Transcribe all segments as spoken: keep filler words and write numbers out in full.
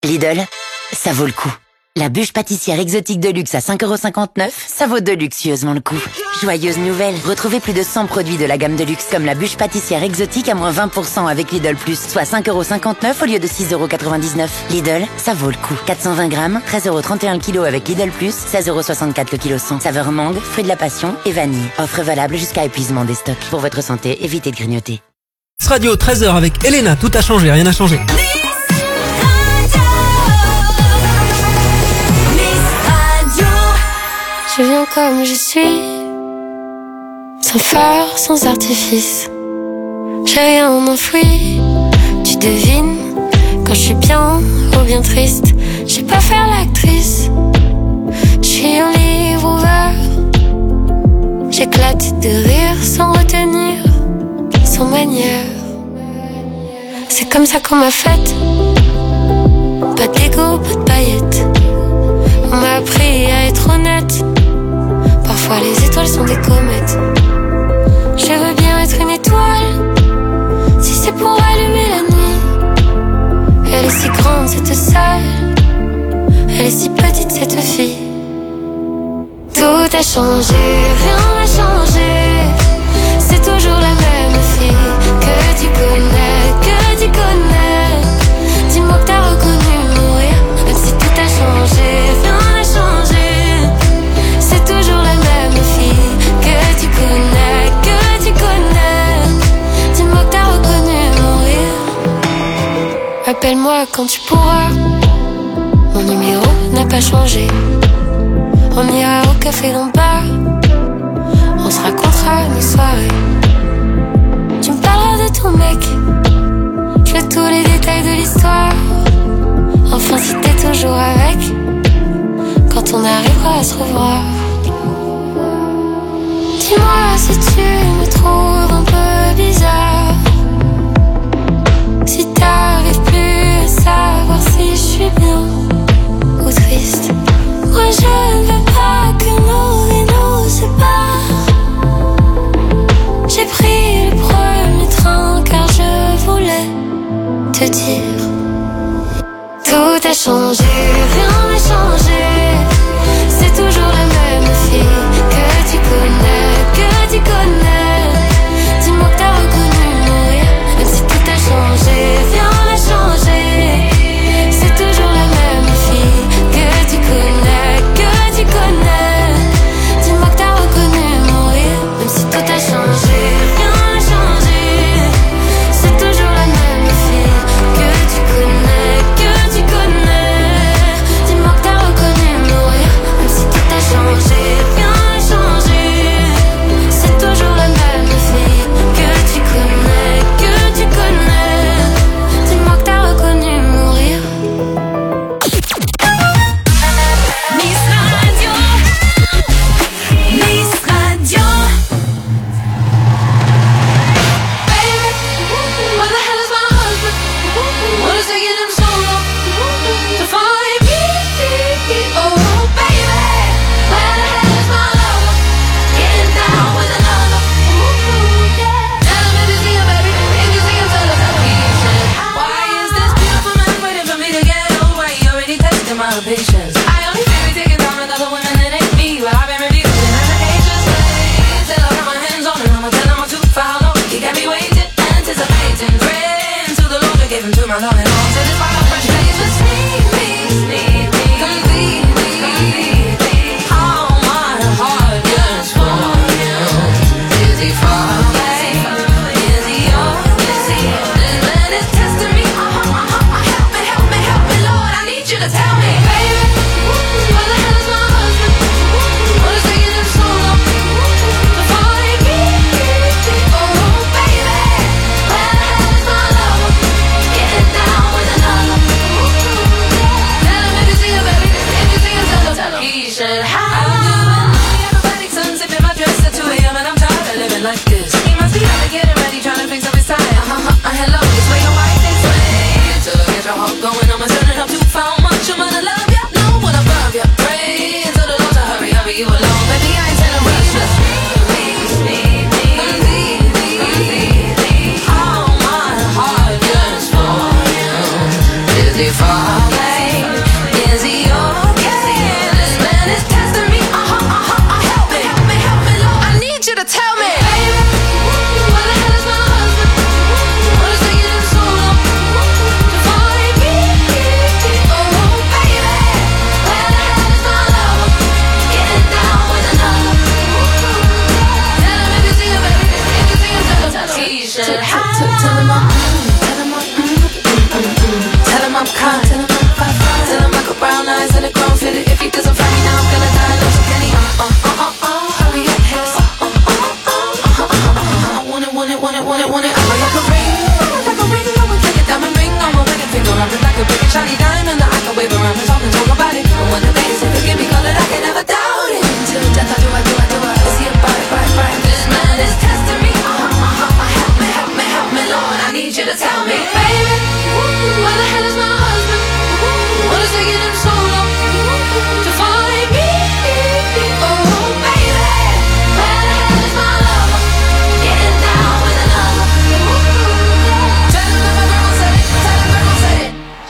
Lidl, ça vaut le coup. La bûche pâtissière exotique de luxe à cinq euros cinquante-neuf, ça vaut délicieusement le coup. Joyeuse nouvelle, retrouvez plus de cent produits de la gamme de luxe comme la bûche pâtissière exotique à moins vingt pour cent avec Lidl Plus, soit cinq euros cinquante-neuf au lieu de six euros quatre-vingt-dix-neuf. Lidl, ça vaut le coup. quatre cent vingt grammes, treize euros trente et un le kilo avec Lidl Plus, seize euros soixante-quatre le kilo cent. Saveur mangue, fruit de la passion et vanille. Offre valable jusqu'à épuisement des stocks. Pour votre santé, évitez de grignoter. Radio treize heures avec Elena, tout a changé, rien n'a changé. Je viens comme je suis, sans phare, sans artifice. J'ai rien enfoui, tu devines, quand je suis bien ou bien triste. J'ai pas faire l'actrice, je suis un livre ouvert. J'éclate de rire sans retenir, sans manière. C'est comme ça qu'on m'a faite, pas d'ego, pas de paillettes. On m'a appris à être honnête. Parfois les étoiles sont des comètes. Je veux bien être une étoile, si c'est pour allumer la nuit. Elle est si grande cette salle, elle est si petite cette fille. Tout a changé, rien n'a changé. C'est toujours la même fille que tu connais, que tu connais. Dis-moi que t'as reconnu mon rire, même si tout a changé, rien n'a changé. C'est toujours la même fille que tu connais, que tu connais. Dis-moi que t'as reconnu mon rire. Appelle-moi quand tu pourras, mon numéro n'a pas changé. On ira au café dans le bar, on se racontera nos soirées. Tu me parleras de ton mec, je veux tous les détails de l'histoire. Enfin si t'es toujours avec, quand on arrivera à se revoir. Dis-moi si tu me trouves un peu bizarre, si t'arrives plus à savoir si je suis bien ou triste. Moi je ne veux pas que nos vies nous séparent. J'ai pris le premier train car je voulais te dire. Tout a changé, rien n'a changé. C'est toujours la même fille que tu connais, que tu connais. Dis-moi que t'as reconnu mon rire, même si tout a changé, rien n'a changé. C'est toujours la même fille que tu connais, que tu connais. Dis-moi que t'as reconnu mon rire, même si tout a changé, rien n'a changé. C'est toujours la même fille que tu connais, que tu connais. Dis-moi que t'as reconnu mon rire, même si tout a changé, rien n'a changé. C'est toujours la même fille que tu connais, que tu connais. Dis-moi que t'as reconnu mon rire. Miss Radio, Miss Radio. Baby, where the hell is my husband? What is taking him so long to find me? Oh baby, where the hell is my lover? Getting down with another. Ooh, yeah. Tell him if you see him, baby, if you see him, tell us how he said. Why is this beautiful man waiting for me to get over? He already tested my patience. I only fear he taking time with other women that ain't me. Well, I've been refusing medications. Till I got my hands on him, I'ma tell him I'm too far long. He got me waiting, anticipating, praying to the Lord to give him to my darling home. So this fire fresh days just need me, need me, complete me. All my heart yearns for him. Is he far away? Is he yours? Is he? This man is testing me. Help me, help me, help me, Lord. I need you to tell me, baby.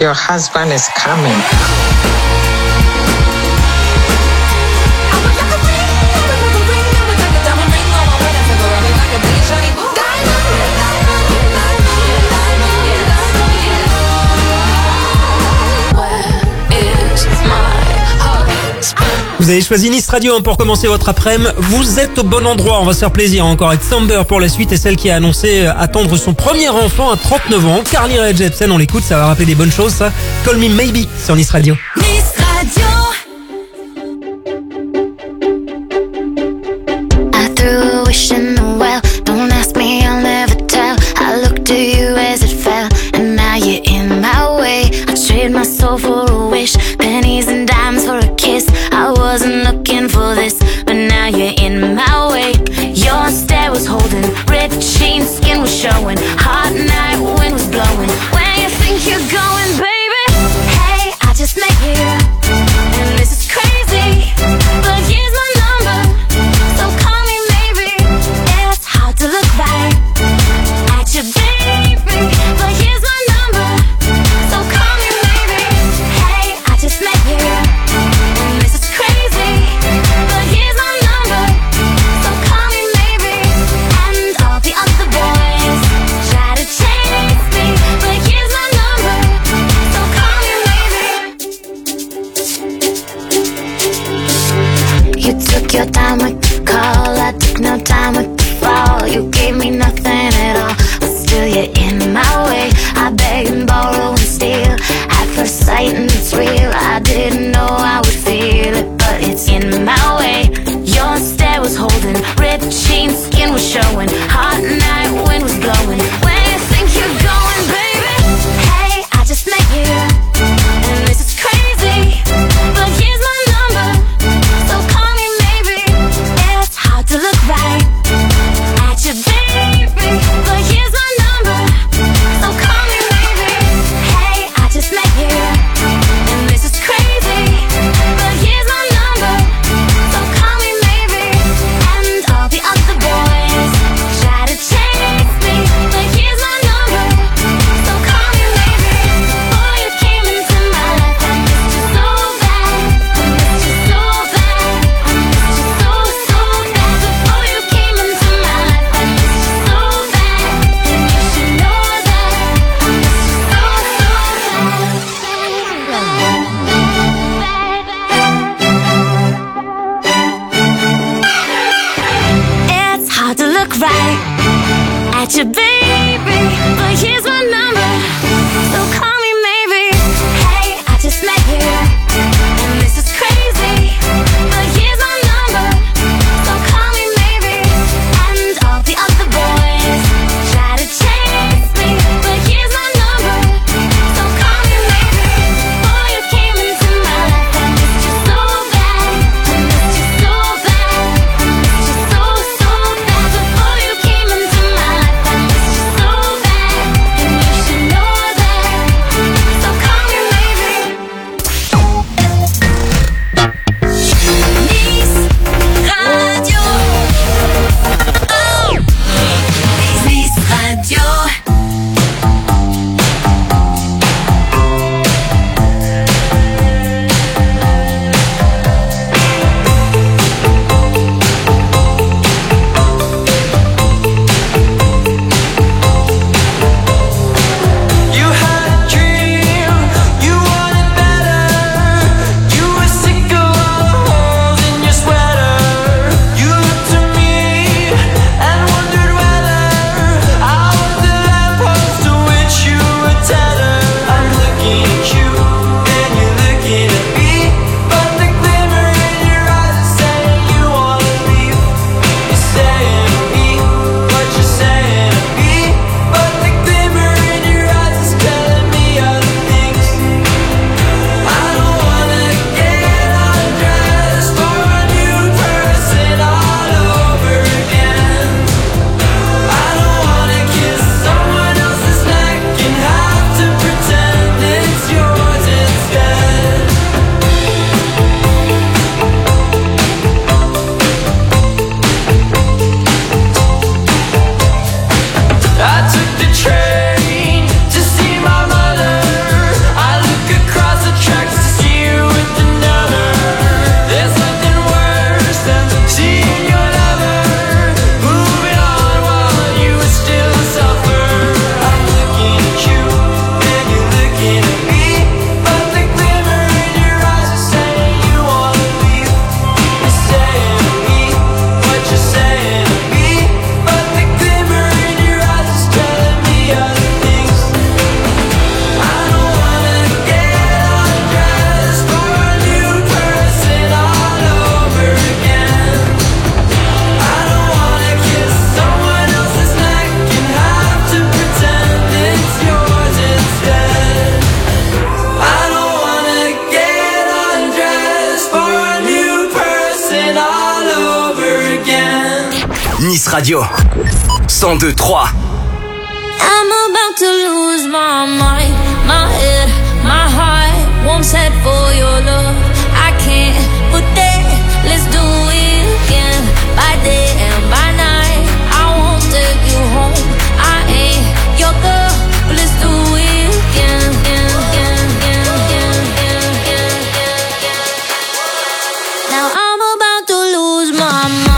your husband is coming. Vous avez choisi Nice Radio hein, pour commencer votre après-midi. Vous êtes au bon endroit. On va se faire plaisir encore avec Samber pour la suite et celle qui a annoncé attendre son premier enfant à trente-neuf ans. Carly Rae Jepsen, on l'écoute, ça va rappeler des bonnes choses ça. Call Me Maybe sur Nice Radio. Nice Radio. I threw a wish in the well. Don't ask me, I'll never tell. I looked to you as it fell, and now you're in my way. I trade my soul for a wish, pennies and dimes for a kiss. I wasn't looking for this, but now you're in my way. Your stare was holding, ripped jeans, skin was showing. Hot night, wind was blowing. Where you think you're going, baby? Hey, I just met you, and this is crazy, but here's my number, so call me maybe. It's hard to look right at you, baby, but here's my number, so call me maybe. Hey, I just met you, and this is crazy, but here's my number, so call me maybe. And all the other boys try to chase me, but here's my number, so call me maybe. You took your time with the call, I took no time with the fall. You gave me nothing at all, but still you're in my way. I beg and borrow and steal, at first sight and it's real. I didn't know I would feel it, but it's in my way. Your stare was holding, ripped jeans, skin was showing. Hot night, wind was blowing. Where you think you're going, baby? Hey, I just met you, and this is crazy, but here's my number, so call me maybe. It's hard to look right at you, baby, but here's my number, so call me maybe. Hey, I just met you, and this is crazy, but here's my number, so call me maybe. And all the other boys try to chase me, but here's my number, so call me maybe. Boy, you came into my life, I missed you so bad, I missed you so bad, I missed you so, so bad. Before you came into my life, I missed you so bad, and you should know that I missed you so, so bad. It's hard to look right at you, baby, but here's my number, so call me maybe. Hey, I just met you, and this is crazy, but here's my number, so call me maybe. And all the other boys try to chase me, but here's my number, so call me maybe. Boy, you came into my life, I missed you so bad, I missed you so bad, I missed you so, so bad. Before you came into my life, I missed you so Nice Radio. cent deux trois. I'm about to lose my mind, my head, my heart won't set for your love. I can't put that, let's do it again. By day and by night, I won't take you home. I ain't your girl, but let's do it again, again, again, again, again, again, again, again. Now I'm about to lose my mind.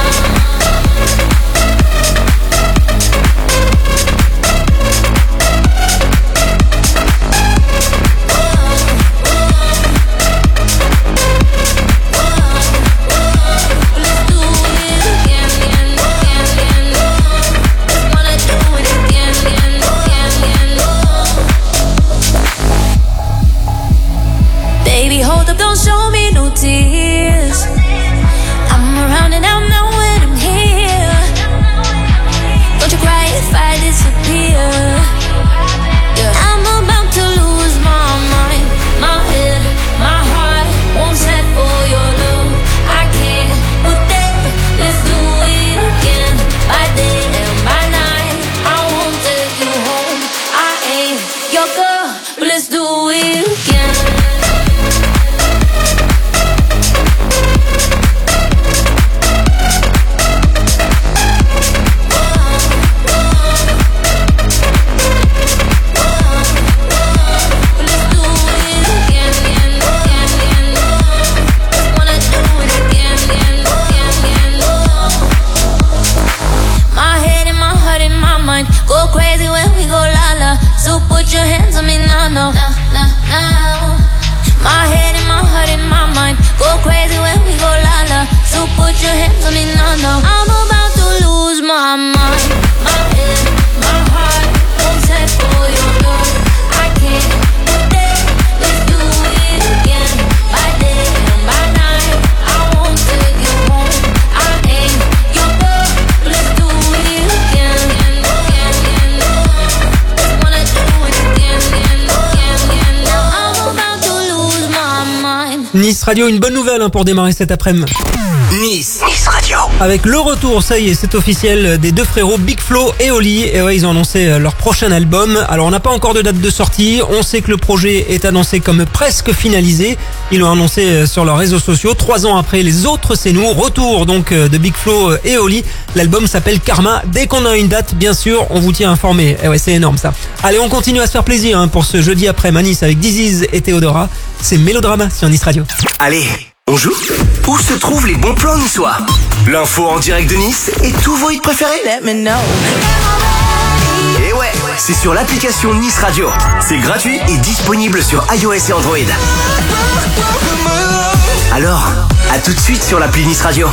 Show me no tears. I'm around and I'm not when I'm here. Don't you cry if I disappear. Yeah. I'm about to lose my mind, my head, my heart won't set for your love. I can't put that, let's do it again. By day and by night, I won't take you home. I ain't your girl, but let's do it again. Go crazy when we go la la. So put your hands on me now, no, no, no, no. My head and my heart and my mind. Go crazy when we go la la. So put your hands on me now, no. I'm about to lose my mind. My head, my heart won't set for your love. I can't put that, let's do it again. By day and by night, I won't take you home. I ain't your girl, but let's do it again. Nice Radio, une bonne nouvelle hein, pour démarrer cet après-midi. Nice. Nice Radio. Avec le retour, ça y est, c'est officiel, des deux frérots Big Flo et Oli. Et ouais, ils ont annoncé leur prochain album. Alors on n'a pas encore de date de sortie. On sait que le projet est annoncé comme presque finalisé. Ils l'ont annoncé sur leurs réseaux sociaux. Trois ans après Les Autres, c'est nous. Retour donc de Big Flo et Oli. L'album s'appelle Karma. Dès qu'on a une date, bien sûr, on vous tient informé. Et ouais, c'est énorme ça. Allez, on continue à se faire plaisir hein, pour ce jeudi après Nice avec Diziz et Théodora. C'est Mélodrama sur Nice Radio. Allez, on joue? Où se trouvent les bons plans niçois? L'info en direct de Nice et tous vos hits préférés? Let me know. Et ouais, c'est sur l'application Nice Radio. C'est gratuit et disponible sur iOS et Android. Alors, à tout de suite sur l'appli Nice Radio.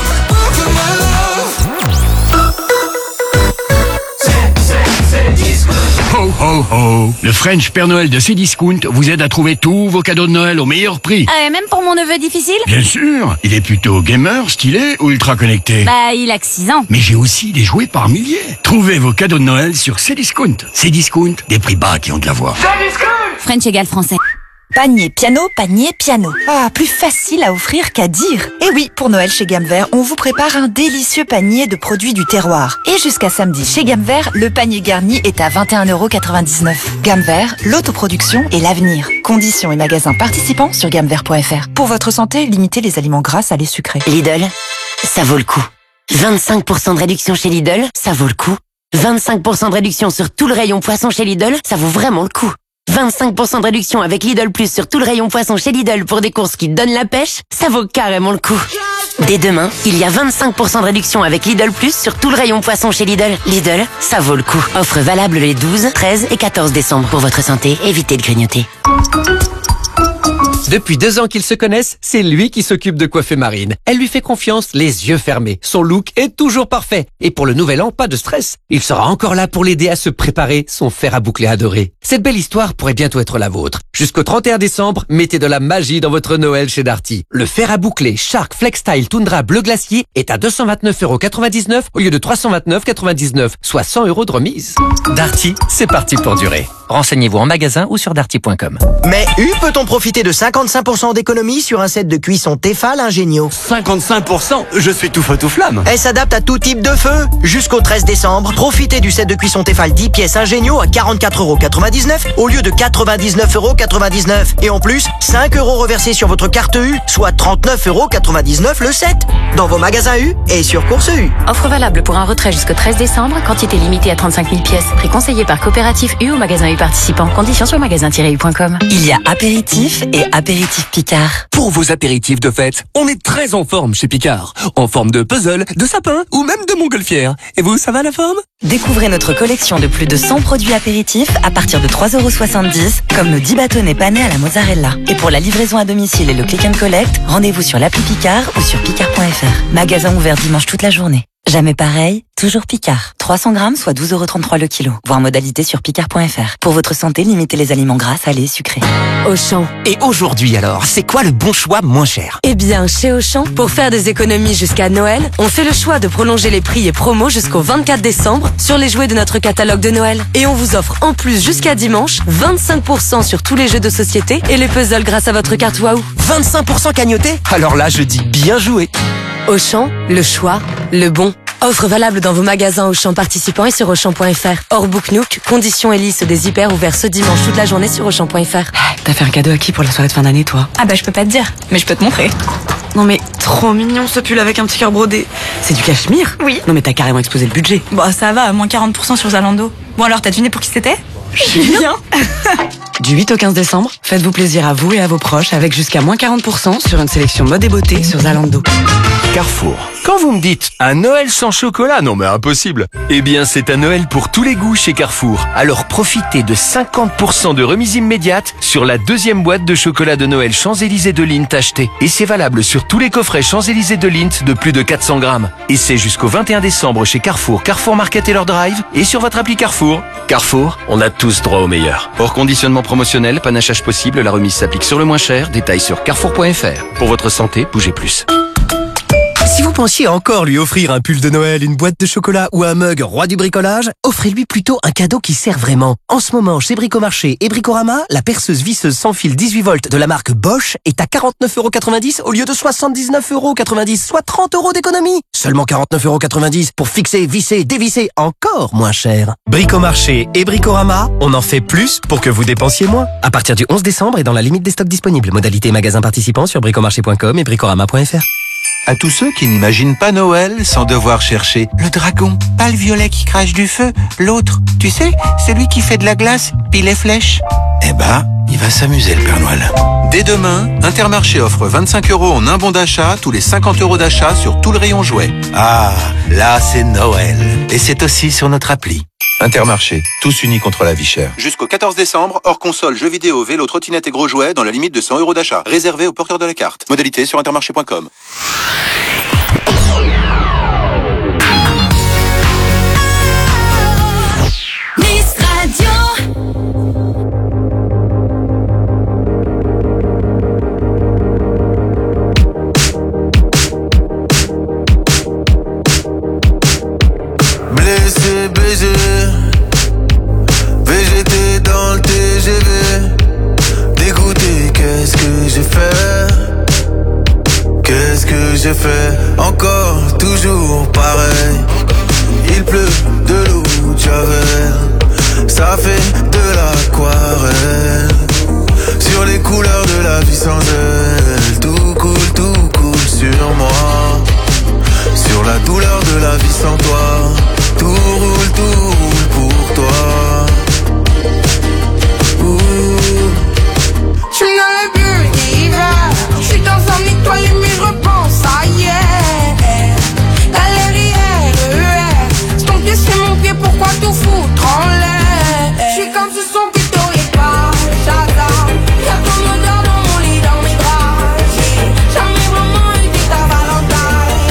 Ho ho ho! Le French Père Noël de Cdiscount vous aide à trouver tous vos cadeaux de Noël au meilleur prix. Euh, même pour mon neveu difficile? Bien sûr! Il est plutôt gamer, stylé ou ultra connecté? Bah, il a que six ans. Mais j'ai aussi des jouets par milliers. Trouvez vos cadeaux de Noël sur Cdiscount. Cdiscount, des prix bas qui ont de la voix. French égale français. Panier, piano, panier, piano. Ah, plus facile à offrir qu'à dire. Et oui, pour Noël chez Gamme Vert, on vous prépare un délicieux panier de produits du terroir. Et jusqu'à samedi, chez Gamme Vert, le panier garni est à vingt et un euros quatre-vingt-dix-neuf. Gamme Vert, l'autoproduction et l'avenir. Conditions et magasins participants sur gamme vert point f r. Pour votre santé, limitez les aliments gras, salés, sucrés. Lidl, ça vaut le coup. vingt-cinq pour cent de réduction chez Lidl, ça vaut le coup. vingt-cinq pour cent de réduction sur tout le rayon poisson chez Lidl, ça vaut vraiment le coup. vingt-cinq pour cent de réduction avec Lidl Plus sur tout le rayon poisson chez Lidl pour des courses qui donnent la pêche, ça vaut carrément le coup. Dès demain, il y a vingt-cinq pour cent de réduction avec Lidl Plus sur tout le rayon poisson chez Lidl. Lidl, ça vaut le coup. Offre valable les douze, treize et quatorze décembre. Pour votre santé, évitez de grignoter. Depuis deux ans qu'ils se connaissent, c'est lui qui s'occupe de coiffer Marine. Elle lui fait confiance, les yeux fermés. Son look est toujours parfait. Et pour le nouvel an, pas de stress. Il sera encore là pour l'aider à se préparer, son fer à boucler adoré. Cette belle histoire pourrait bientôt être la vôtre. Jusqu'au trente et un décembre, mettez de la magie dans votre Noël chez Darty. Le fer à boucler Shark Flex Style Tundra Bleu Glacier est à deux cent vingt-neuf euros quatre-vingt-dix-neuf au lieu de trois cent vingt-neuf euros quatre-vingt-dix-neuf, soit cent euros de remise. Darty, c'est parti pour durer. Renseignez-vous en magasin ou sur darty point com. Mais U peut-on profiter de cinquante-cinq pour cent d'économie sur un set de cuisson Tefal Ingenio? cinquante-cinq pour cent? Je suis tout feu tout flamme. Elle s'adapte à tout type de feu. Jusqu'au treize décembre, profitez du set de cuisson Tefal dix pièces Ingenio à quarante-quatre euros quatre-vingt-dix-neuf au lieu de quatre-vingt-dix-neuf euros quatre-vingt-dix-neuf. Et en plus, cinq euros reversés sur votre carte U, soit trente-neuf euros quatre-vingt-dix-neuf le set. Dans vos magasins U et sur Course U. Offre valable pour un retrait jusqu'au treize décembre, quantité limitée à trente-cinq mille pièces. Prix conseillé par coopératif U ou magasin U participant. Conditions sur magasin tiret u point com. Il y a apéritif et apéritif Picard. Pour vos apéritifs de fête, on est très en forme chez Picard. En forme de puzzle, de sapin ou même de montgolfière. Et vous, ça va la forme? Découvrez notre collection de plus de cent produits apéritifs à partir de trois euros soixante-dix, comme nos dix bâtonnets panés à la mozzarella. Et pour la livraison à domicile et le click and collect, rendez-vous sur l'appli Picard ou sur picard point f r. Magasin ouvert dimanche toute la journée. Jamais pareil, toujours Picard. trois cents grammes, soit douze euros trente-trois le kilo. Voir modalité sur picard point f r. Pour votre santé, limitez les aliments gras, salés et sucrés. Auchan. Et aujourd'hui alors, c'est quoi le bon choix moins cher? Eh bien, chez Auchan, pour faire des économies jusqu'à Noël, on fait le choix de prolonger les prix et promos jusqu'au vingt-quatre décembre sur les jouets de notre catalogue de Noël. Et on vous offre en plus jusqu'à dimanche vingt-cinq pour cent sur tous les jeux de société et les puzzles grâce à votre carte Waouh. vingt-cinq pour cent cagnoté? Alors là, je dis bien joué. Auchan, le choix, le bon. Offre valable dans vos magasins Auchan participants et sur Auchan point f r. Hors Book Nook, conditions et liste des hyper ouverts ce dimanche toute la journée sur Auchan point f r. T'as fait un cadeau à qui pour la soirée de fin d'année, toi? Ah bah je peux pas te dire, mais je peux te montrer. Non mais trop mignon ce pull avec un petit cœur brodé. C'est du cachemire? Oui. Non mais t'as carrément explosé le budget. Bon ça va, moins quarante pour cent sur Zalando. Bon alors t'as deviné pour qui c'était? Julien. Du huit au quinze décembre, faites-vous plaisir à vous et à vos proches avec jusqu'à moins quarante pour cent sur une sélection mode et beauté sur Zalando. Carrefour. Quand vous me dites un Noël sans chocolat, non mais impossible. Eh bien c'est un Noël pour tous les goûts chez Carrefour. Alors profitez de cinquante pour cent de remise immédiate sur la deuxième boîte de chocolat de Noël Champs-Élysées de Lindt achetée. Et c'est valable sur tous les coffrets Champs-Élysées de Lindt de plus de quatre cents grammes. Et c'est jusqu'au vingt et un décembre chez Carrefour, Carrefour Market et leur Drive et sur votre appli Carrefour. Carrefour, on a tous droit au meilleur. Hors conditionnement promotionnel, panachage possible, la remise s'applique sur le moins cher. Détails sur carrefour point f r. Pour votre santé, bougez plus. Si vous pensiez encore lui offrir un pull de Noël, une boîte de chocolat ou un mug roi du bricolage, offrez-lui plutôt un cadeau qui sert vraiment. En ce moment, chez Bricomarché et Bricorama, la perceuse visseuse sans fil dix-huit volts de la marque Bosch est à quarante-neuf euros quatre-vingt-dix au lieu de soixante-dix-neuf euros quatre-vingt-dix, soit trente euros d'économie. Seulement quarante-neuf euros quatre-vingt-dix pour fixer, visser, dévisser, encore moins cher. Bricomarché et Bricorama, on en fait plus pour que vous dépensiez moins. À partir du onze décembre et dans la limite des stocks disponibles. Modalité magasin participant sur bricomarché point com et bricorama point f r. À tous ceux qui n'imaginent pas Noël sans devoir chercher le dragon, pas le violet qui crache du feu, l'autre, tu sais, celui qui fait de la glace, puis les flèches. Eh ben, il va s'amuser le Père Noël. Dès demain, Intermarché offre vingt-cinq euros en un bon d'achat tous les cinquante euros d'achat sur tout le rayon jouets. Ah, là c'est Noël. Et c'est aussi sur notre appli. Intermarché, tous unis contre la vie chère. Jusqu'au quatorze décembre, hors console, jeux vidéo, vélo, trottinette et gros jouets dans la limite de cent euros d'achat. Réservé aux porteurs de la carte. Modalité sur intermarché point com. Nice Radio. Blessé, baisé, V G T dans le T G V. Dégoûté, qu'est-ce que j'ai fait? Qu'est-ce que j'ai fait? Encore, toujours pareil. Il pleut de l'eau de Javel. Ça fait de l'aquarelle. Sur les couleurs de la vie sans elle. Tout coule, tout coule sur moi. Sur la douleur de la vie sans toi. Tout roule, tout roule pour toi. J'suis dans le vieux d'hiver. J'suis dans un étoile mais je repense à hier. Galerie R E R. C'est ton pied, c'est mon pied, pourquoi tout foutre en l'air? J'suis comme ce son plutôt et pas j'adore. Y'a ton odeur dans mon lit, dans mes draps. J'ai jamais vraiment été ta Valentine.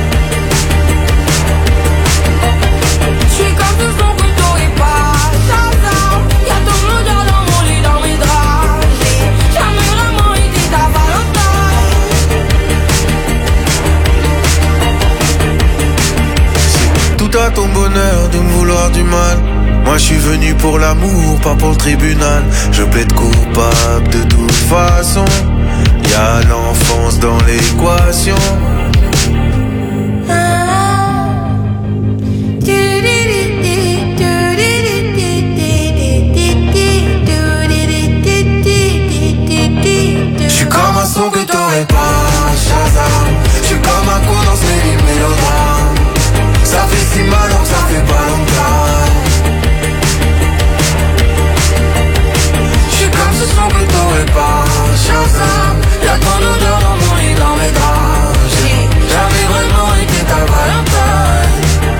J'suis comme ce son plutôt et pas j'adore. Y'a ton odeur dans mon lit, dans mes draps. J'ai jamais vraiment été ta Valentine. Tout à ton bonheur de me vouloir du mal. Moi je suis venu pour l'amour, pas pour le tribunal. Je plaide coupable de toute façon. Y'a l'enfance dans l'équation. J'suis comme un son que t'aurais pas, Shazam. J'suis comme un con dans ce mélodrame. Ça fait si mal donc ça fait pas longtemps. J'suis comme ce son que t'aurais pas, Shazam. Y'a ton odeur dans mon lit, dans mes draps. J'ai jamais vraiment été ta Valentine.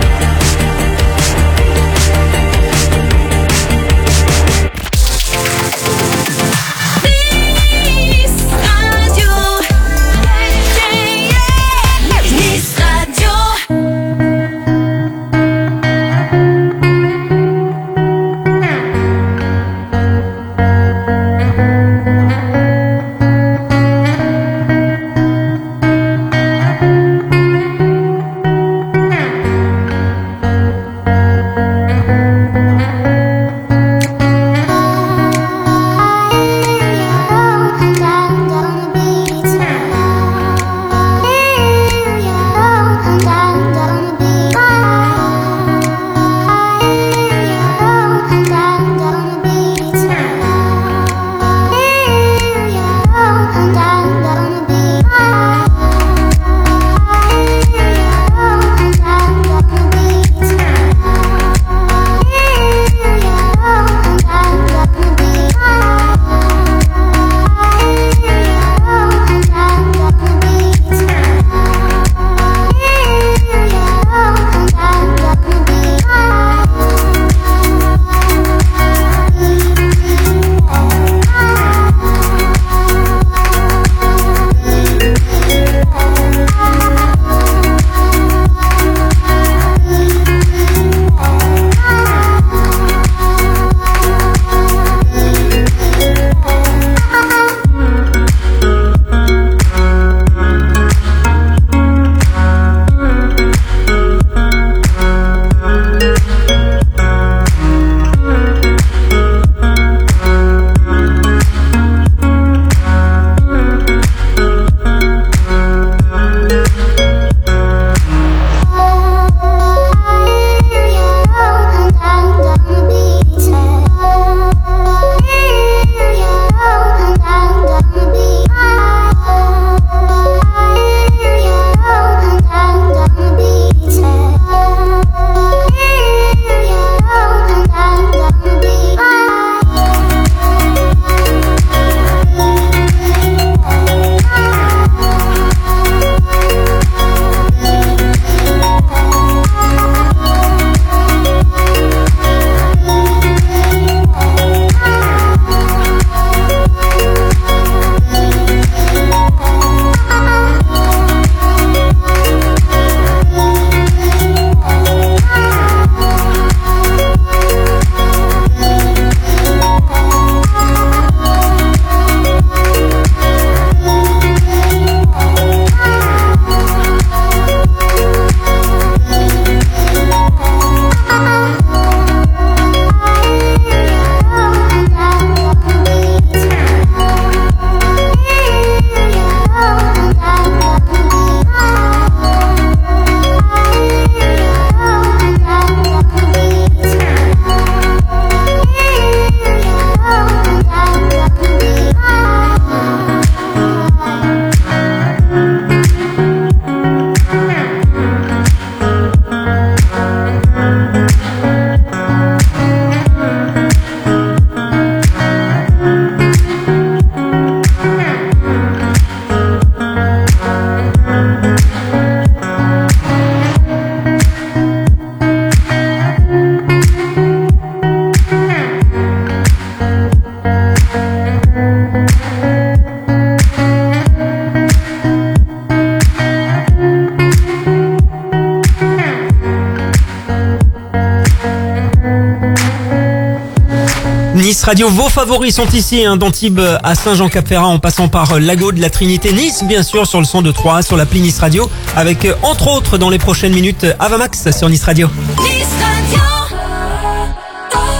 Nice Radio, vos favoris sont ici, hein, d'Antibes à Saint-Jean-Cap-Ferrat en passant par Lago de la Trinité, Nice bien sûr sur le cent deux trois sur l'appli Nice Radio avec entre autres dans les prochaines minutes Avamax sur Nice Radio. Nice Radio.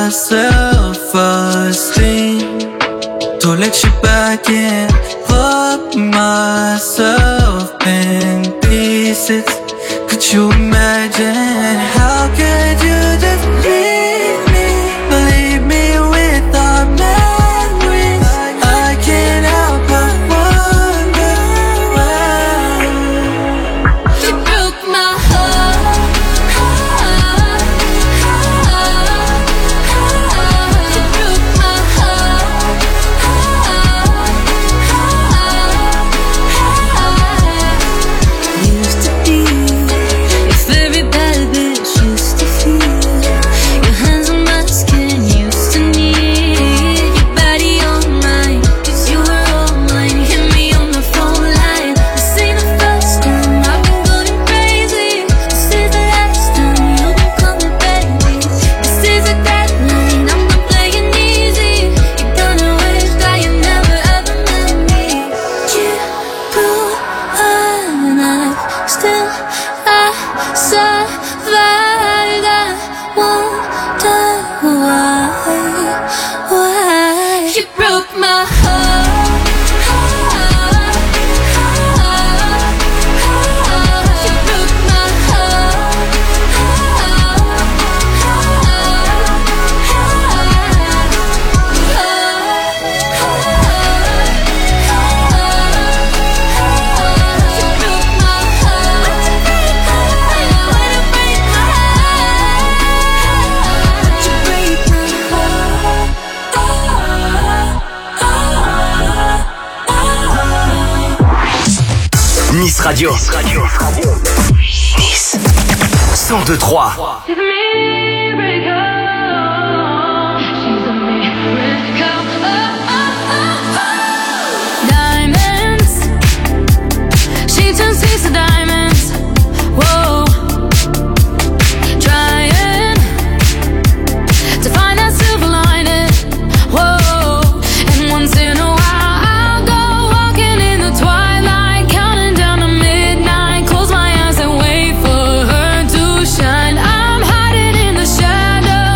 my self-esteem. Don't let you back in. Put myself in pieces. Could you imagine? How could you just leave me? Leave me with our memories. I can't help but wonder why. You broke my heart. You broke my heart. Used to be your very bad bitch. Used to feel your hands on my skin. Used to need your body on mine. 'Cause you were all mine. Hit me on the phone line. This ain't the first time I've been going crazy. This is the last time you'll be coming, baby. This is a deadline. I'm not playing easy. You're gonna wish that you never ever met me. You grew enough. Still I survived. I wonder why. Why you broke my heart. You broke my heart. Nice Radio. Nice. cent deux trois. Diamonds, she turns these to diamonds. Whoa, trying to find that silver lining. Whoa, and once in a while I'll go walking in the twilight, counting down to midnight. Close my eyes and wait for her to shine. I'm hiding in the shadows.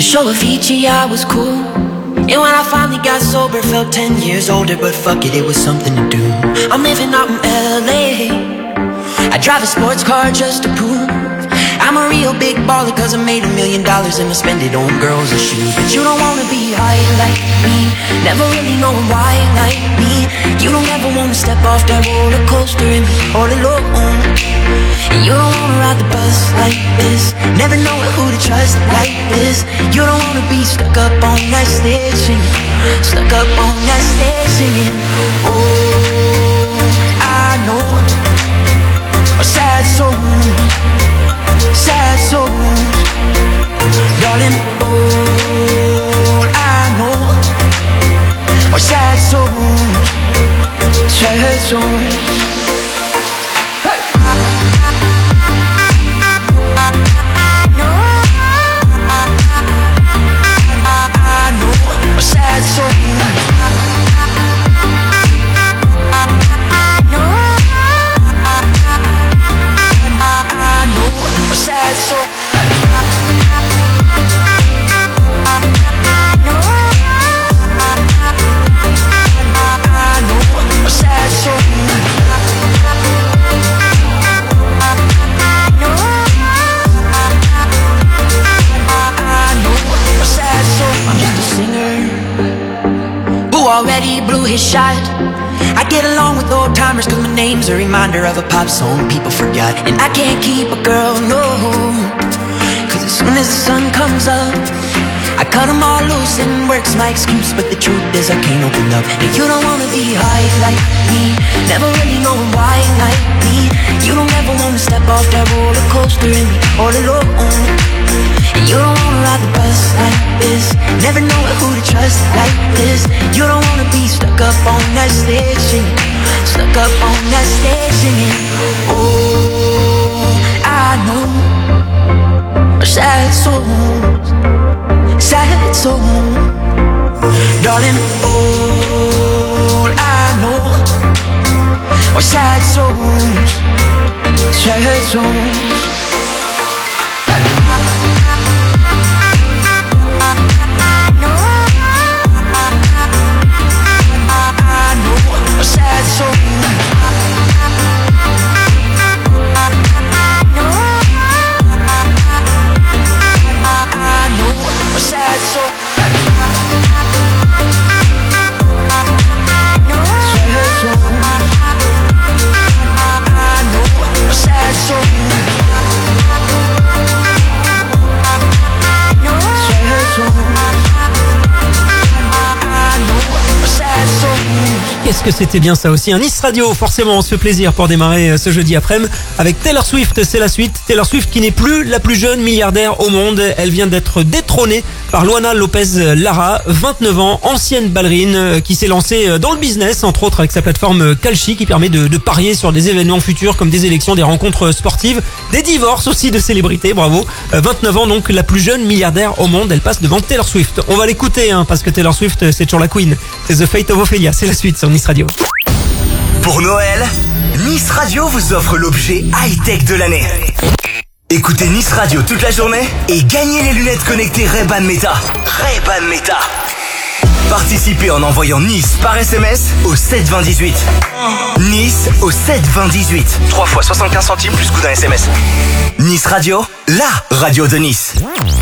show Avicii, I was cool. And when I finally got sober, felt ten years older. But fuck it, it was something to do. I'm living out in L A. I drive a sports car just to prove I'm a real big baller, cause I made a million dollars and I spend it on girls and shoes. But you don't wanna be high like me, never really knowing why like me. You don't ever wanna step off that roller coaster and be all alone. And you don't wanna ride the bus like this, never knowing who to trust like this. You don't wanna be stuck up on that stage singing, stuck up on that stage singing. Oh, I know a sad soul, sad souls, darling. All I know are sad souls, sad souls. Hey. I know are sad souls. Sad soul. I'm just a singer who already blew his shot. I get along with old timers cause my name's a reminder of a pop song people forgot. And I can't keep a girl, no, cause as soon as the sun comes up I cut them all loose and work's my excuse. But the truth is I can't open up. And you don't wanna be high like me, never really knowing why like me. You don't ever wanna step off that roller coaster and be all alone. And you don't wanna ride the bus like this, never knowing who to trust like this. You don't wanna be stuck up on that stage singing, stuck up on that stage singing. Oh, I know sad souls, sad souls, darling. All I know are sad souls, sad souls. Sad soul. I know a sad soul. Qu'est-ce que c'était bien ça aussi, un Nice Radio. Forcément on se fait plaisir pour démarrer ce jeudi après-midi avec Taylor Swift. C'est la suite, Taylor Swift qui n'est plus la plus jeune milliardaire au monde. Elle vient d'être détrônée par Luana Lopez Lara, vingt-neuf ans, ancienne ballerine qui s'est lancée dans le business, entre autres avec sa plateforme Kalshi qui permet de, de parier sur des événements futurs comme des élections, des rencontres sportives, des divorces aussi de célébrités. Bravo, vingt-neuf ans donc, la plus jeune milliardaire au monde. Elle passe devant Taylor Swift. On va l'écouter hein, parce que Taylor Swift c'est toujours la queen. C'est The Fate of Ophelia, c'est la suite sur Nice Radio. Pour Noël, Nice Radio vous offre l'objet high-tech de l'année. Écoutez Nice Radio toute la journée et gagnez les lunettes connectées Ray-Ban Meta. Ray-Ban Meta. Participez en envoyant Nice par S M S au sept vingt dix-huit. Nice au sept vingt dix-huit. trois fois soixante-quinze centimes plus coût d'un S M S. Nice Radio, la radio de Nice.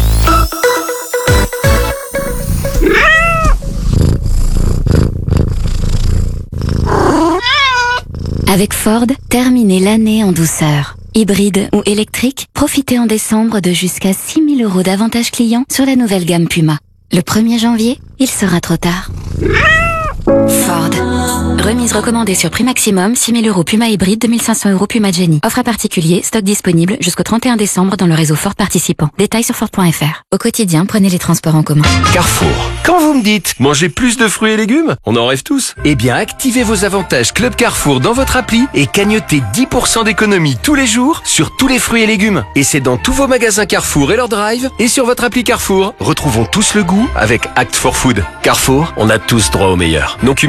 Avec Ford, terminez l'année en douceur. Hybride ou électrique, profitez en décembre de jusqu'à six mille euros d'avantages clients sur la nouvelle gamme Puma. Le premier janvier, il sera trop tard. Ford. Remise recommandée sur prix maximum, six mille euros Puma hybride, deux mille cinq cents euros Puma Jenny. Offre à particulier, stock disponible jusqu'au trente et un décembre dans le réseau Ford participant. Détails sur Ford point F R. Au quotidien, prenez les transports en commun. Carrefour. Quand vous me dites manger plus de fruits et légumes, on en rêve tous. Eh bien, activez vos avantages Club Carrefour dans votre appli et cagnotez dix pour cent d'économie tous les jours sur tous les fruits et légumes. Et c'est dans tous vos magasins Carrefour et leur drive et sur votre appli Carrefour. Retrouvons tous le goût avec Act for Food. Carrefour, on a tous droit au meilleur. Non cumulé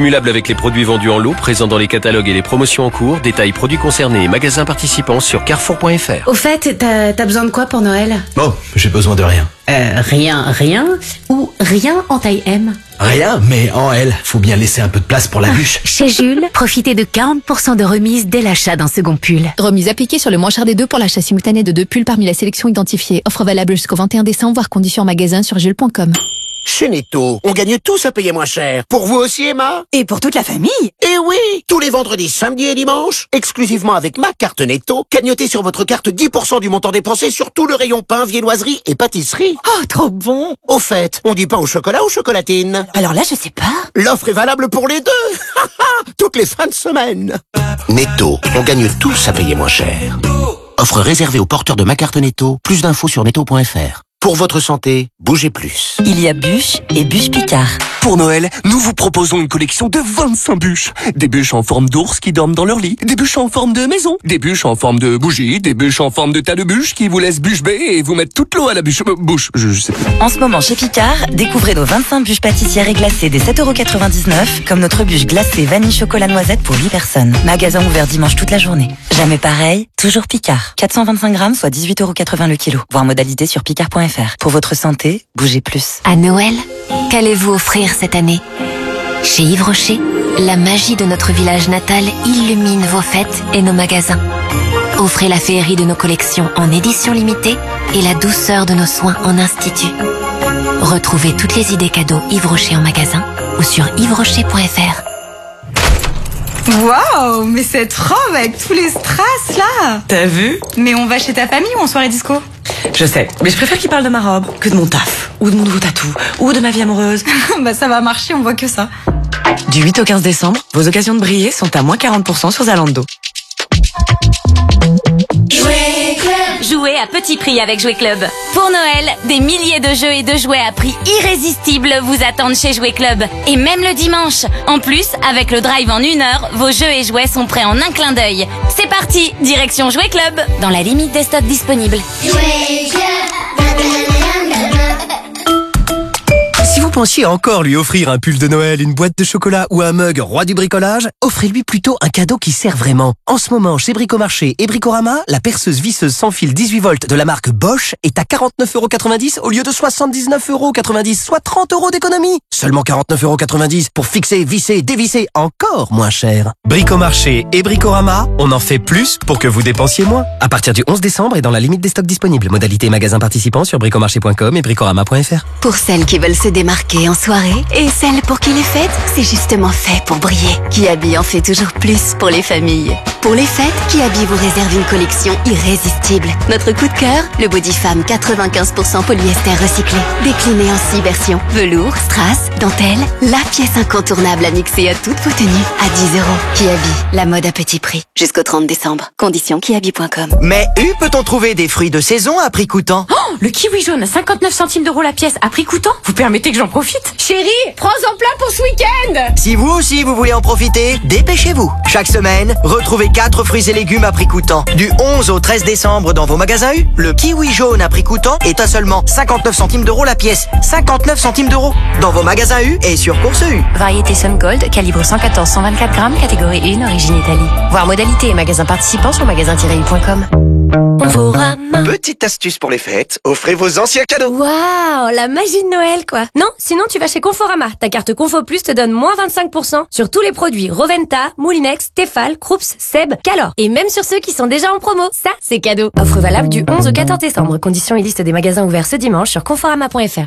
cumulable avec les produits vendus en lot, présents dans les catalogues et les promotions en cours. Détails produits concernés et magasins participants sur carrefour point f r. Au fait, t'as, t'as besoin de quoi pour Noël? Oh, j'ai besoin de rien. Euh, rien, rien ou rien en taille M? Rien, mais en L. Faut bien laisser un peu de place pour la bûche. Chez Jules, profitez de quarante pour cent de remise dès l'achat d'un second pull. Remise appliquée sur le moins cher des deux pour l'achat simultané de deux pulls parmi la sélection identifiée. Offre valable jusqu'au vingt et un décembre, voire conditions en magasin sur jules point com. Chez Netto, on gagne tous à payer moins cher. Pour vous aussi, Emma? Et pour toute la famille? Eh oui! Tous les vendredis, samedis et dimanches, exclusivement avec ma carte Netto, cagnotez sur votre carte dix pour cent du montant dépensé sur tout le rayon pain, viennoiserie et pâtisserie. Oh, trop bon! Au fait, on dit pain au chocolat ou chocolatine? Alors là, je sais pas. L'offre est valable pour les deux! Toutes les fins de semaine. Netto, on gagne tous à payer moins cher. Offre réservée aux porteurs de ma carte Netto. Plus d'infos sur netto point f r. Pour votre santé, bougez plus. Il y a bûches et bûches Picard. Pour Noël, nous vous proposons une collection de vingt-cinq bûches. Des bûches en forme d'ours qui dorment dans leur lit, des bûches en forme de maison, des bûches en forme de bougie, des bûches en forme de tas de bûches qui vous laissent bûche bée et vous mettent toute l'eau à la bûche. Euh, bouche, je, je sais plus. En ce moment chez Picard, découvrez nos vingt-cinq bûches pâtissières et glacées des sept euros quatre-vingt-dix-neuf, comme notre bûche glacée vanille chocolat noisette pour huit personnes. Magasin ouvert dimanche toute la journée. Jamais pareil, toujours Picard. quatre cent vingt-cinq grammes, soit dix-huit euros quatre-vingts le kilo. Voir modalité sur picard point f r. Pour votre santé, bougez plus. À Noël, qu'allez-vous offrir cette année? Chez Yves Rocher, la magie de notre village natal illumine vos fêtes et nos magasins. Offrez la féerie de nos collections en édition limitée et la douceur de nos soins en institut. Retrouvez toutes les idées cadeaux Yves Rocher en magasin ou sur yves rocher point f r. Waouh, mais cette robe avec tous les strass là! T'as vu? Mais on va chez ta famille ou en soirée disco? Je sais, mais je préfère qu'il parle de ma robe que de mon taf, ou de mon nouveau tatou, ou de ma vie amoureuse. Bah ça va marcher, on voit que ça. Du huit au quinze décembre, vos occasions de briller sont à moins quarante pour cent sur Zalando. Jouer Club. Jouez à petit prix avec Jouer Club. Pour Noël, des milliers de jeux et de jouets à prix irrésistible vous attendent chez Jouer Club. Et même le dimanche. En plus, avec le drive en une heure, vos jeux et jouets sont prêts en un clin d'œil. C'est parti, direction Jouer Club, dans la limite des stocks disponibles. Jouer Club. Si vous pensiez encore lui offrir un pull de Noël, une boîte de chocolat ou un mug roi du bricolage, offrez-lui plutôt un cadeau qui sert vraiment. En ce moment, chez Bricomarché et Bricorama, la perceuse visseuse sans fil dix-huit volts de la marque Bosch est à quarante-neuf euros quatre-vingt-dix au lieu de soixante-dix-neuf euros quatre-vingt-dix, soit trente euros d'économie. Seulement quarante-neuf euros quatre-vingt-dix pour fixer, visser, dévisser, encore moins cher. Bricomarché et Bricorama, on en fait plus pour que vous dépensiez moins. À partir du onze décembre et dans la limite des stocks disponibles. Modalité magasin participant sur bricomarché point com et bricorama point f r. Pour celles qui veulent se démarquer en soirée et celles pour qui les fêtes, c'est justement fait pour briller. Kiabi en fait toujours plus pour les familles. Pour les fêtes, Kiabi vous réserve une collection irrésistible. Notre coup de cœur, le Body Femme quatre-vingt-quinze pour cent polyester recyclé. Décliné en six versions. Velours, strass, dentelle, la pièce incontournable à mixer à toutes vos tenues à dix euros. Kiabi, la mode à petit prix. Jusqu'au trente décembre. Conditions kiabi point com. Mais où peut-on trouver des fruits de saison à prix coûtant? Oh, le kiwi jaune à cinquante-neuf centimes d'euros la pièce à prix coûtant. Vous permettez que j'en profite? Chérie, prends-en plein pour ce week-end. Si vous aussi vous voulez en profiter, dépêchez-vous. Chaque semaine, retrouvez quatre fruits et légumes à prix coûtant. Du onze au treize décembre dans vos magasins U, le kiwi jaune à prix coûtant est à seulement cinquante-neuf centimes d'euros la pièce. cinquante-neuf centimes d'euros dans vos magasins U et sur Course U. Variété Sun Gold, calibre cent quatorze à cent vingt-quatre grammes, catégorie un, origine Italie. Voir modalité et magasin participant sur magasin tiret u point com. Petite astuce pour les fêtes, offrez vos anciens cadeaux. Waouh, la magie de Noël quoi. Non, sinon tu vas chez Conforama. Ta carte Confo Plus te donne moins vingt-cinq pour cent sur tous les produits Roventa, Moulinex, Tefal, Krups, Seb, Calor. Et même sur ceux qui sont déjà en promo. Ça, c'est cadeau. Offre valable du onze au quatorze décembre. Conditions et liste des magasins ouverts ce dimanche sur conforama point f r.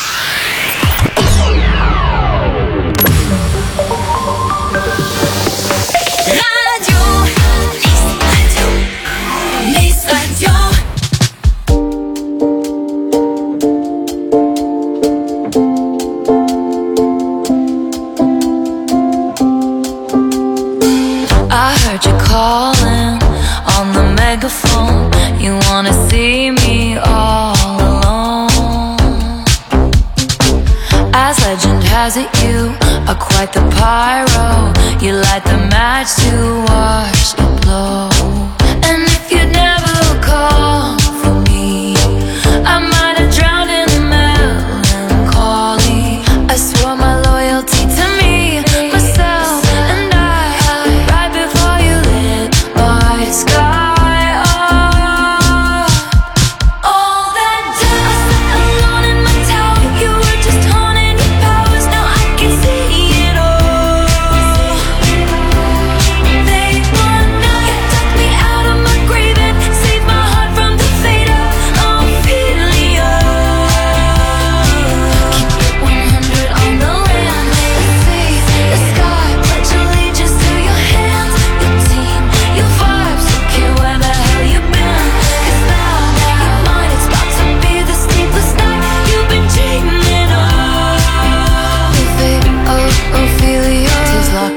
I heard you calling on the megaphone. You wanna see me all alone. As legend has it, you are quite the pyro. You light the match to watch it blow. And if you'd never call for me, I might have drowned in melancholy. I swore my loyalty to me, myself.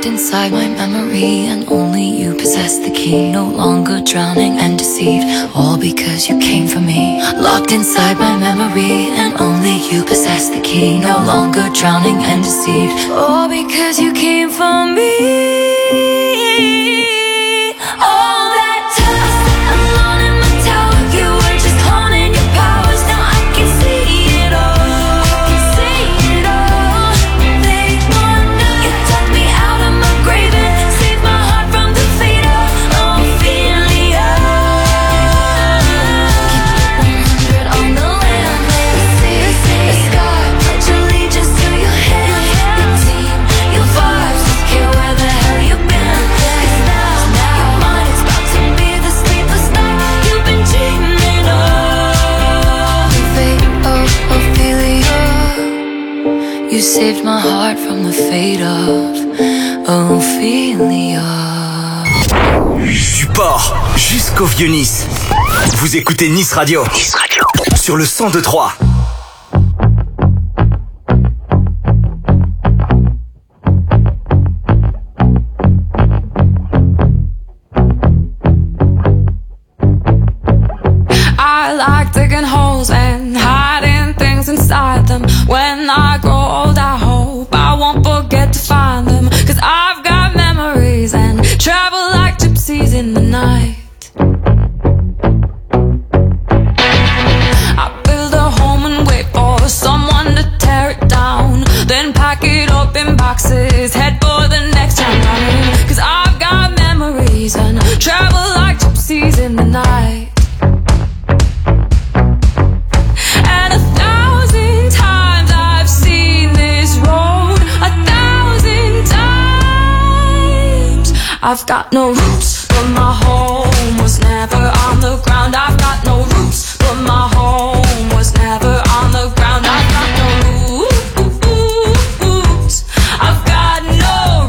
Locked inside my memory, and only you possess the key. No longer drowning and deceived, all because you came for me. Locked inside my memory, and only you possess the key. No longer drowning and deceived, all because you came for me. All that time alone in my tower, you were just honing your powers. Now I can see it all. I can see it all. They wonder you dug me out of my grave and saved my heart from the fate of Ophelia. Keep it one hundred on the land, let me see the sky. Pledge allegiance to your hand, your team, your vibes. Don't care where the hell you've been. 'Cause now, now your mind is about to be the sleepless night you've been dreaming of. The fate of Ophelia. You saved my heart from the fate of Ophelia. Du port jusqu'au vieux Nice. Vous écoutez Nice Radio. Nice Radio. Sur le cent deux trois. I like digging holes and hiding things inside them. When I grow old, I hope I won't forget to find them. 'Cause I've got memories and travel like gypsies in the night. I build a home and wait for someone to tear it down. Then pack it up in boxes, head for the next town round. 'Cause I've got memories and travel like gypsies in the night. And a thousand times I've seen this road, a thousand times. I've got no roots, but my home was never on the ground. I've got no roots, but my home was never on the ground. I've got no roots. I've got no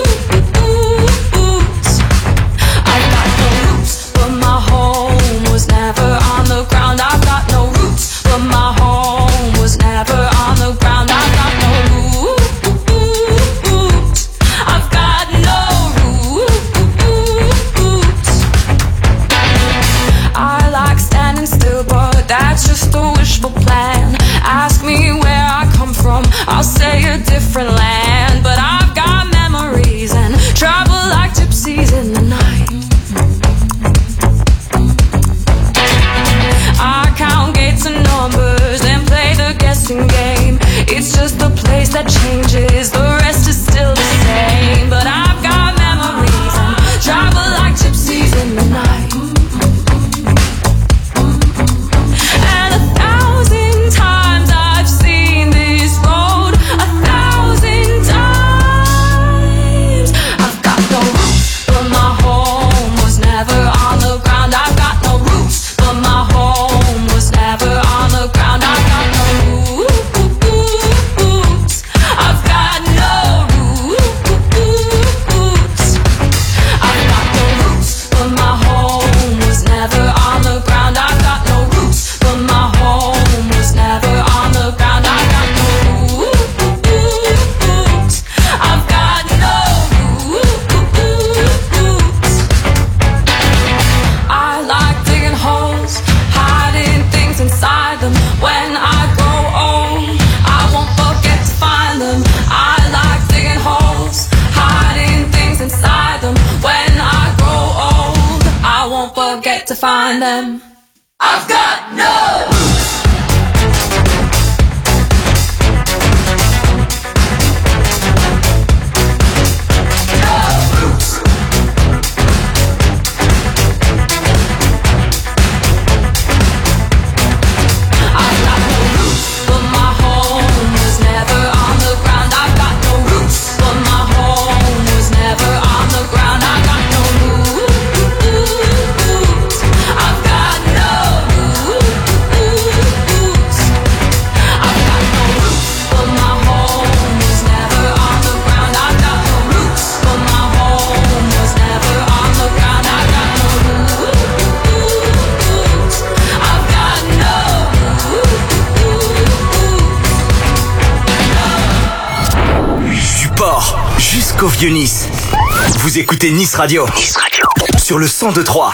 roots. I've got no roots, but my home was never on the ground. I've got no roots, but my home was never on the ground. I've got no roots. I've got no roots. I like standing still, but that's just a wishful plan. Ask me where I come from, I'll say a different land. But I've got memories and travel like gypsies in the night. I count gates and numbers and play the guessing game. It's just the place that changes, the rest is still the same. But I've got memories and travel like gypsies in the night. And a thousand times I've seen this road, a thousand times. I've got no roots, but my home was never on the ground. I've got no roots, but my home was never on the ground. I've got no roots. I've got no roots. I've got no roots, but my home was never on the ground. I've got no roots, but my home was never on the ground. I've got no roots. I've got no roots. I like digging holes, hiding things inside them. When I grow old, I won't forget to find them. I like digging holes, hiding things inside them. When I grow old, I won't forget to find them. I've got no roots. No roots. I've got no roots, but my home was never on the ground. I've got no roots, but my home was never on the ground. I've got no roots. I've got no roots. jusqu'au Vieux-Nice. Vous écoutez Nice Radio. Nice Radio. Sur le cent deux trois.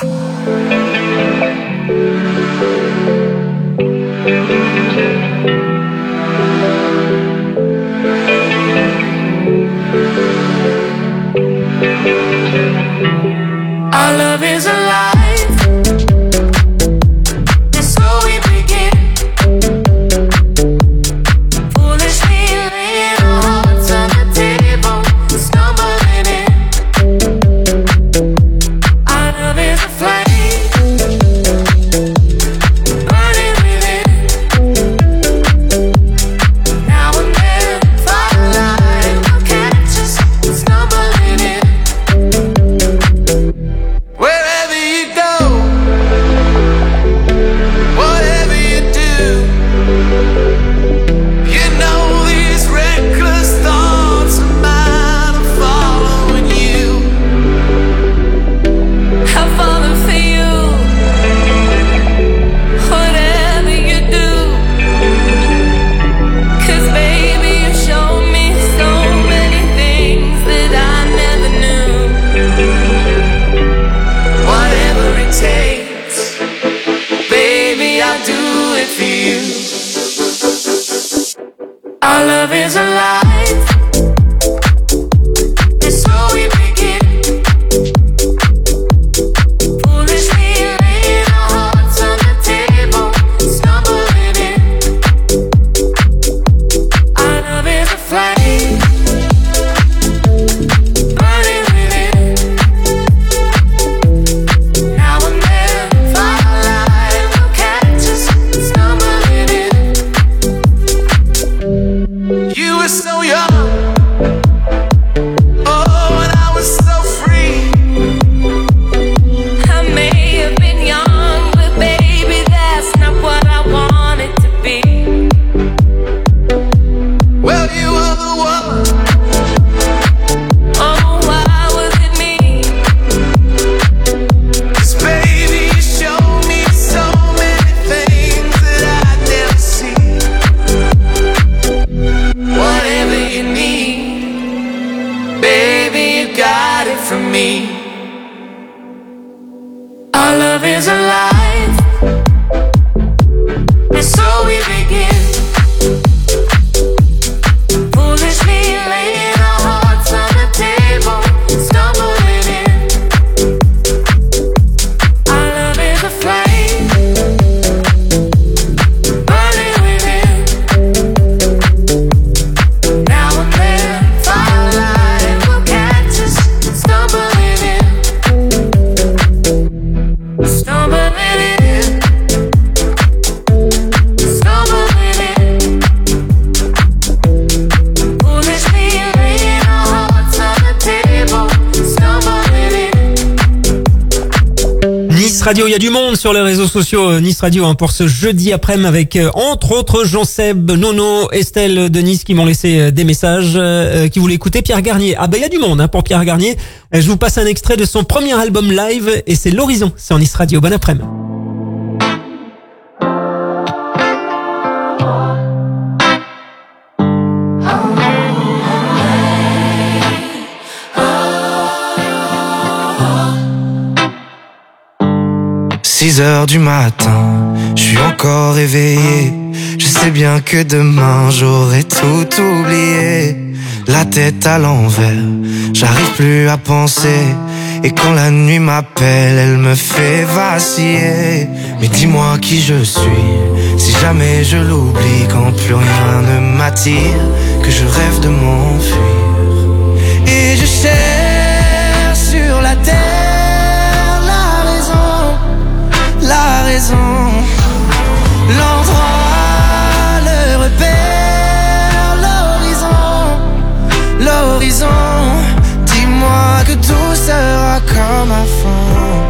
Our love is alive. And so we begin. Foolishly laying our hearts on the table, stumbling in. Our love is a flame, burning within. Now and then, firelight will catch us stumbling in. Wherever you go, whatever you do, you know these reckless thoughts of mine are following you. I follow for you, whatever you do. 'Cause baby, you show me so many things that I never knew. Whatever it takes, baby, I'll do it for you. Our love is alive, and so we begin. Foolishly laying our hearts on the table, stumbling in. Our love is a flame, burning within. Now and then, firelight will catch us stumbling in. You were so young, oh, and I was so free. I may have been young, but baby, that's not what I wanted to be. Well, you were the one. Oh, why was it me? 'Cause baby, you showed me so many things that I'd never seen. Whatever you need, baby, you got it from me. Our love is alive, and so we begin. Foolishly laying our hearts on the table, stumbling in. Our love is a flame, burning within. Now and then, firelight will catch us stumbling in. Stumbling in. Stumbling in. Foolishly laying our hearts on the table, stumbling in. Nice Radio, il y a du monde sur les réseaux sociaux euh, Nice Radio hein, pour ce jeudi après-midi avec euh, entre autres Jean-Seb, Nono, Estelle de Nice qui m'ont laissé euh, des messages euh, qui voulaient écouter Pierre Garnier. Ah ben il y a du monde hein, pour Pierre Garnier. Euh, je vous passe un extrait de son premier album live et c'est L'Horizon. C'est en Nice Radio. Bon après-midi. six heures du matin, je suis encore éveillé. Je sais bien que demain j'aurai tout oublié. La tête à l'envers, j'arrive plus à penser. Et quand la nuit m'appelle, elle me fait vaciller. Mais dis-moi qui je suis, si jamais je l'oublie. Quand plus rien ne m'attire, que je rêve de m'enfuir. Et je cherche sur la terre la raison, la raison, l'endroit, le repère, l'horizon, l'horizon. Dis-moi que tout sera comme avant.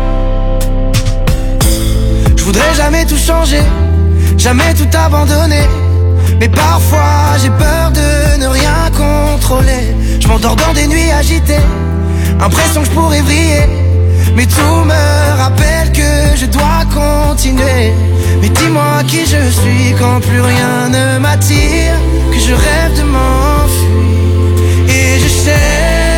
Je voudrais jamais tout changer, jamais tout abandonner. Mais parfois j'ai peur de ne rien contrôler. Je m'endors dans des nuits agitées, impression que je pourrais briller. Mais tout me rappelle que je dois continuer. Mais dis-moi qui je suis quand plus rien ne m'attire, que je rêve de m'enfuir. Et je cherche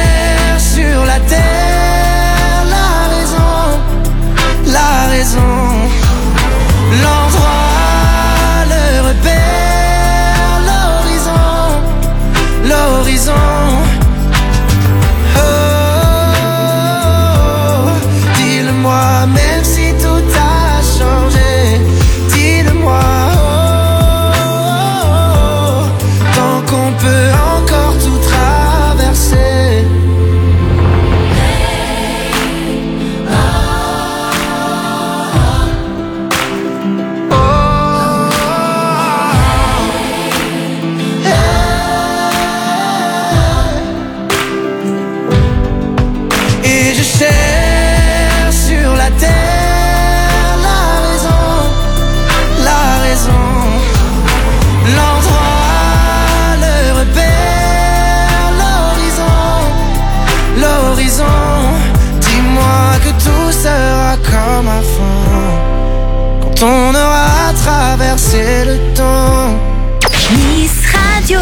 l'horizon. Dis-moi que tout sera comme avant, quand on aura traversé le temps. Nice Radio.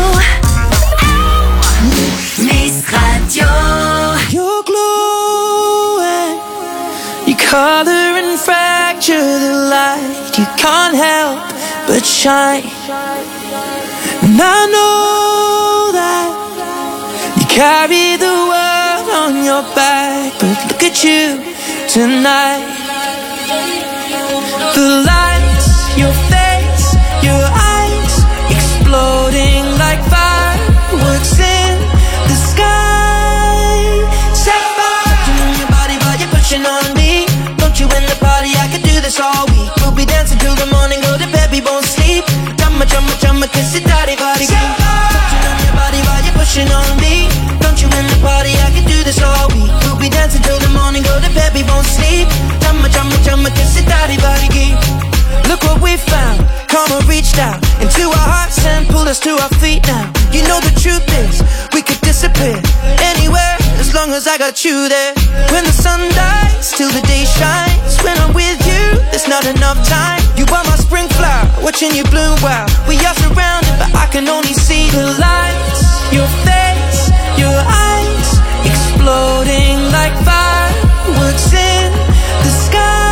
Nice Radio. Your glow, you color and fracture the light. You can't help but shine. And I know that you carry the world on your back, but look at you tonight. The lights, your face, your eyes, exploding like fireworks in the sky. Set fire in your body while you're pushing on me. Don't you in the party, I could do this all week. We'll be dancing till the morning, go to bed, we won't sleep. Chumma, chumma, chumma, kiss it, daddy, body. Touching on your body while you're pushing on me. Don't you in the party, I could do this all week. We'll be dancing till the morning, go to bed, we won't sleep. Chumma, chumma, chumma, kiss it, daddy, body. Look what we found, karma reached out into our hearts and pulled us to our feet now. You know the truth is, we could disappear anywhere as long as I got you there. When the sun dies, till the day shines. When I'm with you, there's not enough time. You are my spring flower, watching you bloom wild. We are surrounded, but I can only see the lights. Your face, your eyes, exploding like fireworks in the sky.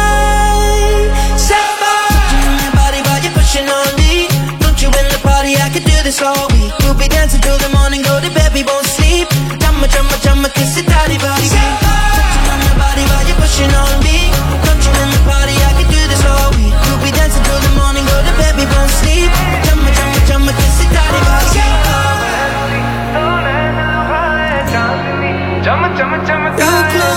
On me, don't you in the party, I could do this all week. We'll be dancing till the morning, go to bed, we won't sleep. Chumma, chumma, chumma, kiss it, daddy, body. Touching on your body while you're pushing on me. Don't you in the party, I could do this all week. We'll be dancing till the morning, go to bed, we won't sleep. Chumma, chumma, chumma, kiss it, daddy, body. Chumma, chumma, chumma, your glow.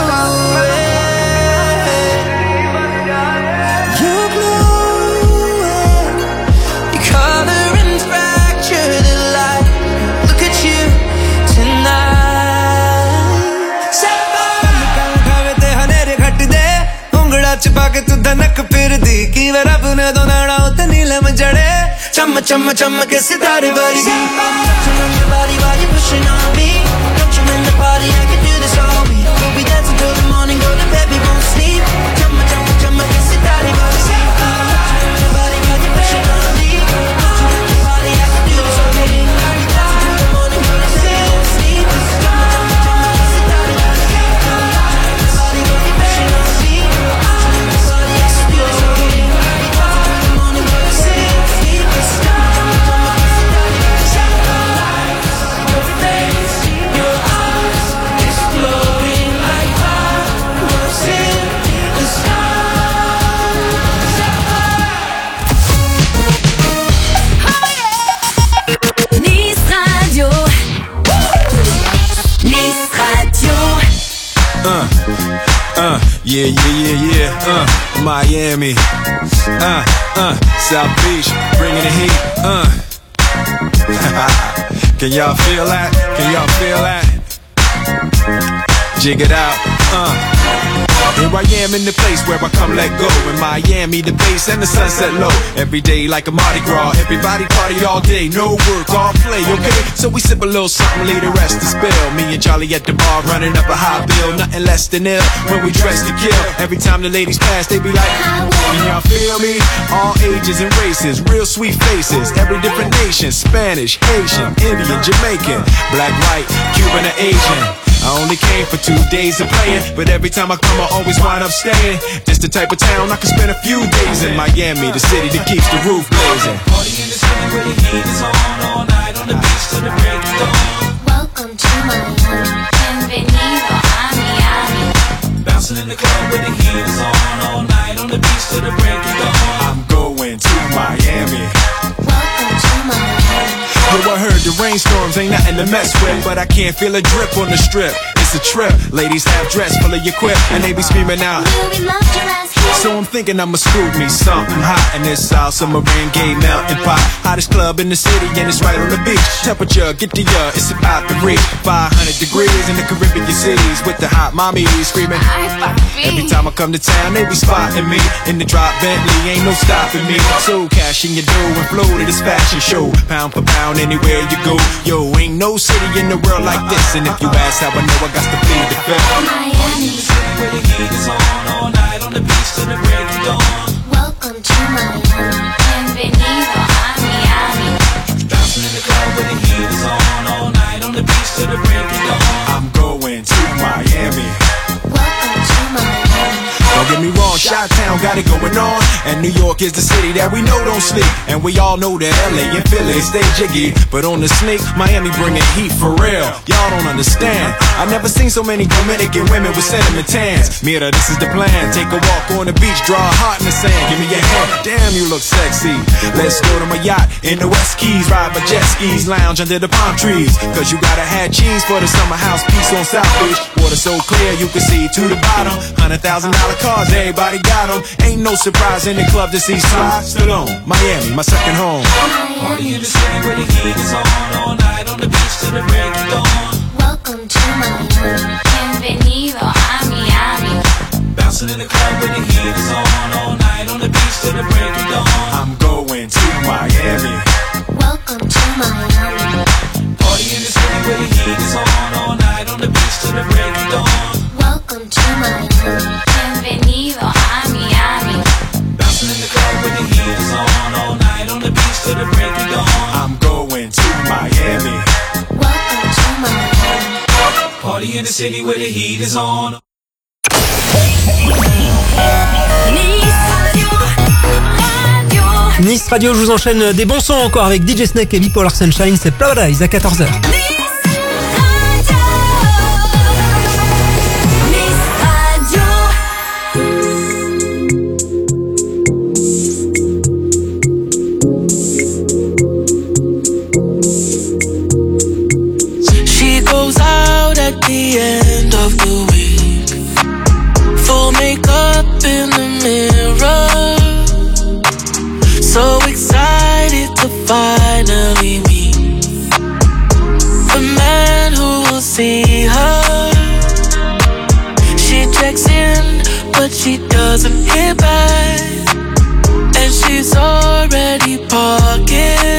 छुपा के तू धनक फिर दी की वे रब ने दो नाड़ा उते नीलम जड़े चम चम चम के सितारे वर्गी touching on your body while you're pushing on me. Don't you in the party, I can do this all week. We'll be dancing till the morning, go to bed, we won't sleep. Chum chum chum के सितारे वर्गी touching on your body while you're pushing on me. Don't you in the party, I can do this all week. We'll be dancing till the morning, go to bed, we won't sleep. Chum chum chum के सितारे वर्गी touching on your body while you're pushing on me. Uh, uh, yeah, yeah, yeah, yeah, uh, Miami, uh, uh, South Beach, bringing the heat, uh, can y'all feel that, can y'all feel that, jig it out, uh. Here I am in the place where I come let go. In Miami, the bass and the sunset low. Every day like a Mardi Gras. Everybody party all day, no work, all play, okay? So we sip a little something, leave the rest to spill. Me and Charlie at the bar running up a high bill. Nothing less than ill when we dress to kill. Every time the ladies pass, they be like, can y'all feel me? All ages and races, real sweet faces. Every different nation, Spanish, Haitian, Indian, Jamaican, black, white, Cuban, or Asian. I only came for two days of playing, but every time I come I always wind up staying. This the type of town I can spend a few days in. Miami, the city that keeps the roof blazing. Party in the city where the heat is on, all night on the beach till the break of dawn. Welcome to Miami, bienvenido a Miami. Bouncing in the club where the heat is on, all night on the beach till the break of dawn. I'm going to Miami. Welcome to Miami. Yo, I heard the rainstorms ain't nothing to mess with, but I can't feel a drip on the strip. It's a trip. Ladies half dressed, full of your quip, and they be screaming out. So I'm thinking I'ma scoop me something hot in this South Submarine Gay Mountain Pot. Hottest club in the city, and it's right on the beach. Temperature, get the uh, it's about to reach five hundred degrees in the Caribbean cities with the hot mommies screaming. Every time I come to town, they be spotting me in the drop Bentley, ain't no stopping me. So cash in your dough and flow to this fashion show, pound for pound anywhere you go. Yo, ain't no city in the world like this, and if you ask how I know, I got that's to plead the fifth. Miami, Where the heat is on all night on the beach till the break of dawn. welcome to Miami. Bienvenido a Miami. Bouncing in the club where the heat is on all night on the beach till the break of dawn. I'm going to Miami. Welcome to Miami. Don't get me wrong, Chi-Town got it going on, and New York is the city that we know don't sleep. And we all know that L A and Philly stay jiggy, but on the sneak, Miami bringing heat for real. Y'all don't understand. I never seen so many Dominican women with cinnamon tans. Mira, this is the plan. Take a walk on the beach, draw a heart in the sand. Give me your hand. Damn, you look sexy. Let's go to my yacht in the West Keys, ride my jet skis, lounge under the palm trees. Cause you gotta have cheese for the summer house piece on South Beach. Water so clear you can see to the bottom. Hundred thousand dollar cars, everybody got them. Ain't no surprise in the club to see Sly Stallone. Miami, my second home. Party in the city where the heat is on all night on the beach till the break of dawn. Welcome to Miami. Bienvenido a Miami. Bouncing in the club where the heat is on all night on the beach till the break of dawn. I'm going to Miami. Welcome to Miami. Party in the city where the heat is on all night on the beach till the break of dawn. Welcome to Miami. Bienvenido a Miami. Bouncing in the club where the heat is on all night on the beach till the break of dawn. I'm going to Miami. Welcome to Miami. Party in the city where the heat is on. Nice Radio, je vous enchaîne des bons sons encore avec D J Snake et Bipolar Sunshine, c'est Paradise à quatorze heures. She goes out at the end of the week, full makeup in the mirror, so excited to finally meet the man who will see her. She checks in, but she doesn't hear back, and she's already parking